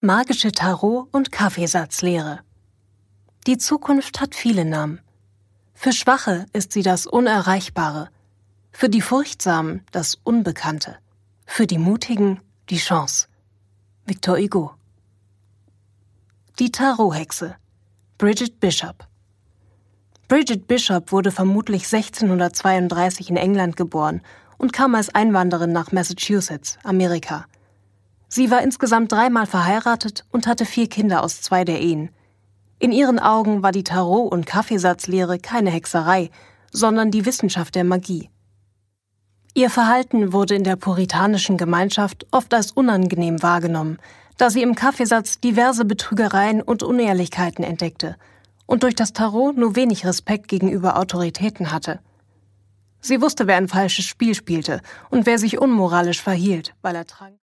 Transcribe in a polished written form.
Magische Tarot- und Kaffeesatzlehre. Die Zukunft hat viele Namen. Für Schwache ist sie das Unerreichbare, für die Furchtsamen das Unbekannte, für die Mutigen die Chance. Victor Hugo. Die Tarothexe. Bridget Bishop. Bridget Bishop wurde vermutlich 1632 in England geboren und kam als Einwanderin nach Massachusetts, Amerika. Sie war insgesamt 3-mal verheiratet und hatte 4 Kinder aus 2 der Ehen. In ihren Augen war die Tarot- und Kaffeesatzlehre keine Hexerei, sondern die Wissenschaft der Magie. Ihr Verhalten wurde in der puritanischen Gemeinschaft oft als unangenehm wahrgenommen, da sie im Kaffeesatz diverse Betrügereien und Unehrlichkeiten entdeckte und durch das Tarot nur wenig Respekt gegenüber Autoritäten hatte. Sie wusste, wer ein falsches Spiel spielte und wer sich unmoralisch verhielt, weil er trank.